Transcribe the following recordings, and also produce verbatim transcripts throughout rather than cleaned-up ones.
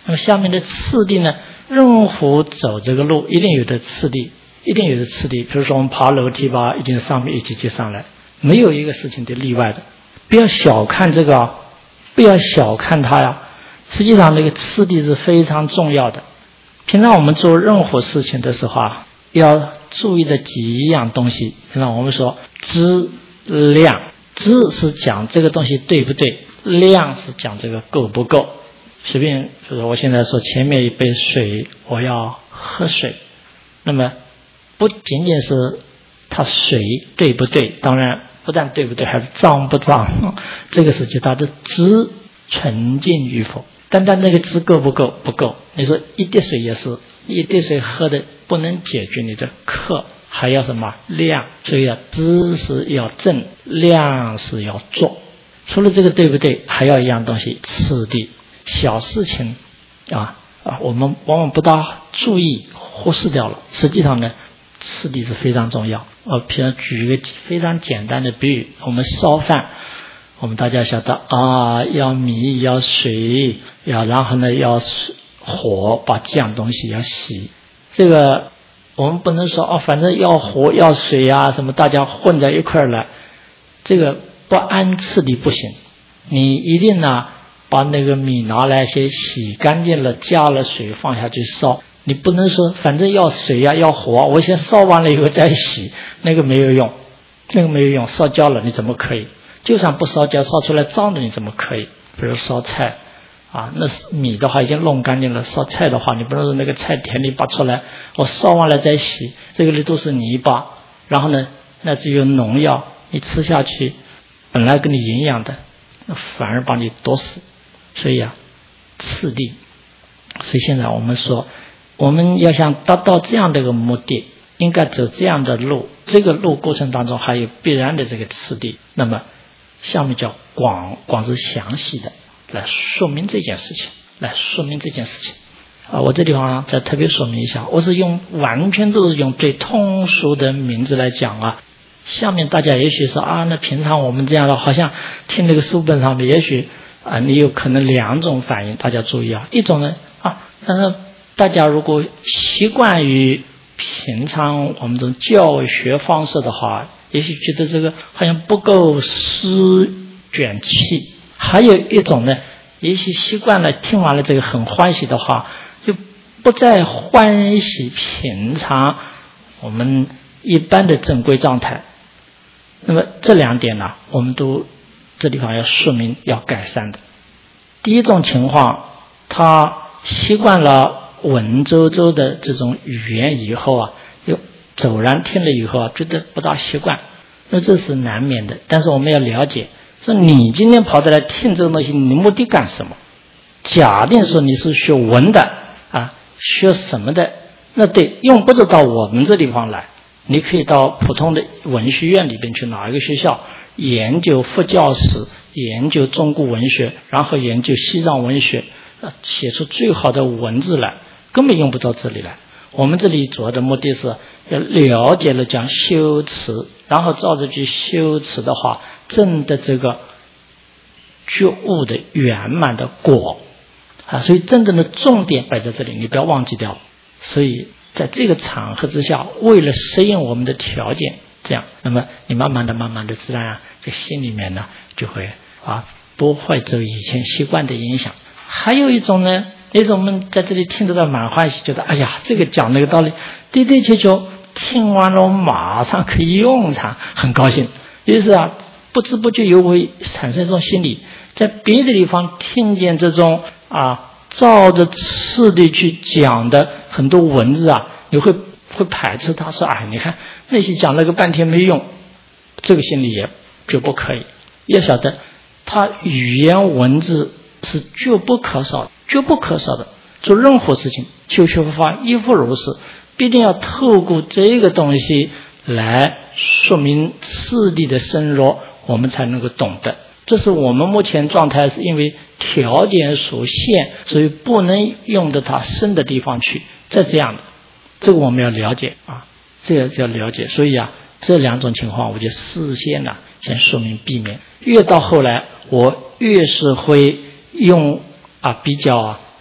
那么下面的次第呢，任何走这个路一定有的次第，一定有的次第。比如说我们爬楼梯吧，一定上面一级级上来，没有一个事情的例外的。不要小看这个，不要小看它呀。实际上那个次第是非常重要的。平常我们做任何事情的时候啊，要注意的几样东西。平常我们说质量，质是讲这个东西对不对，量是讲这个够不够。随便就是我现在说前面一杯水，我要喝水，那么不仅仅是它水对不对，当然不但对不对，还是脏不脏，这个是就它的质纯净与否。单单那个质够不够？不够。你说一滴水也是，一滴水喝的不能解决你的渴，还要什么量？所以啊，质是要正，量是要做。除了这个对不对，还要一样东西，次第。小事情啊啊，我们往往不大注意，忽视掉了。实际上呢，次第是非常重要。我譬如举一个非常简单的比喻，我们烧饭，我们大家晓得啊，要米，要水，要然后呢要火，把这样东西要洗。这个我们不能说哦，反正要火要水啊什么，大家混在一块儿来，这个不按次第不行。你一定呢把那个米拿来先洗干净了，加了水放下去烧。你不能说反正要水呀、啊、要火、啊，我先烧完了以后再洗，那个没有用，那个没有用，烧焦了你怎么可以？就算不烧焦，烧出来脏的你怎么可以？比如烧菜啊，那米的话已经弄干净了，烧菜的话你不能说那个菜田里拔出来，我烧完了再洗，这个里都是泥巴，然后呢那只有农药，你吃下去本来给你营养的，那反而把你毒死。所以啊，次第。所以现在我们说，我们要想达到这样的一个目的，应该走这样的路，这个路过程当中还有必然的这个次第。那么下面叫广，广是详细的来说明这件事情，来说明这件事情啊。我这地方再特别说明一下，我是用完全都是用最通俗的名字来讲啊。下面大家也许说啊，那平常我们这样的好像听那个书本上面，也许啊你有可能两种反应，大家注意啊。一种呢啊，但是大家如果习惯于平常我们这种教学方式的话，也许觉得这个好像不够诗卷气。还有一种呢，也许习惯了听完了这个很欢喜的话，就不再欢喜平常我们一般的正规状态。那么这两点呢，我们都这地方要说明要改善的。第一种情况，他习惯了文绉绉的这种语言以后啊，又骤然听了以后啊，觉得不大习惯，那这是难免的。但是我们要了解，说你今天跑过来听这个东西，你目的干什么？假定说你是学文的啊，学什么的，那对，用不着到我们这地方来，你可以到普通的文学院里边去，哪一个学校研究佛教史，研究中国文学，然后研究西藏文学，写出最好的文字来，根本用不着这里来。我们这里主要的目的是要了解了讲修持，然后照着去修持的话，证的这个觉悟的圆满的果啊，所以真正的重点摆在这里，你不要忘记掉。所以在这个场合之下，为了适应我们的条件，这样，那么你慢慢的、慢慢的，自然啊，这心里面呢就会啊不会受以前习惯的影响。还有一种呢，也是我们在这里听得到蛮欢喜，觉得哎呀，这个讲那个道理的的确确听完了，马上可以用上，很高兴。于是啊，不知不觉又会产生这种心理，在别的地方听见这种啊照着次第去讲的很多文字啊，你会会排斥他，说哎，你看那些讲了个半天没用，这个心里也绝不可以。要晓得，他语言文字是绝不可少，绝不可少的。做任何事情，修学佛法亦复如是，必定要透过这个东西来说明次第的深入，我们才能够懂得。这是我们目前状态，是因为条件所限，所以不能用到它深的地方去。这这样的，这个我们要了解啊，这个要了解。所以啊，这两种情况，我就事先呢、啊、先说明避免。越到后来，我越是会用啊比较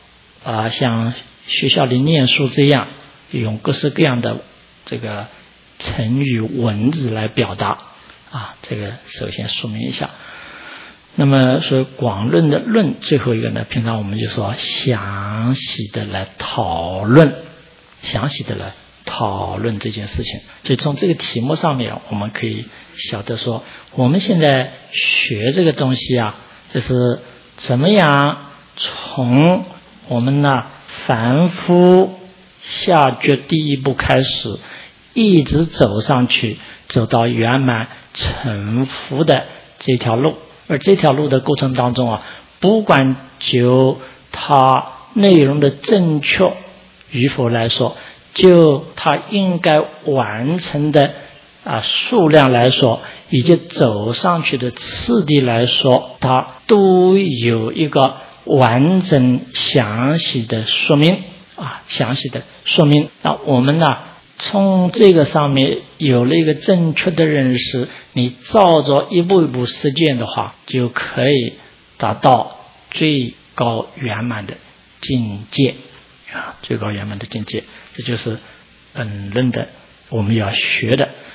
啊，像学校里念书这样，用各式各样的这个成语文字来表达啊，这个首先说明一下。那么说广论的论，最后一个呢，平常我们就说详细的来讨论，详细的来讨论这件事情。所以从这个题目上面，我们可以晓得说，我们现在学这个东西啊，就是怎么样从我们呢凡夫下觉第一步开始，一直走上去，走到圆满成佛的这条路。而这条路的过程当中啊，不管就它内容的正确与否来说，就它应该完成的啊数量来说，以及走上去的次第来说，它都有一个完整详细的说明啊，详细的说明。那我们呢，从这个上面有了一个正确的认识，你照着一步一步实践的话，就可以达到最高圆满的境界啊，最高圆满的境界。这就是本论的我们要学的。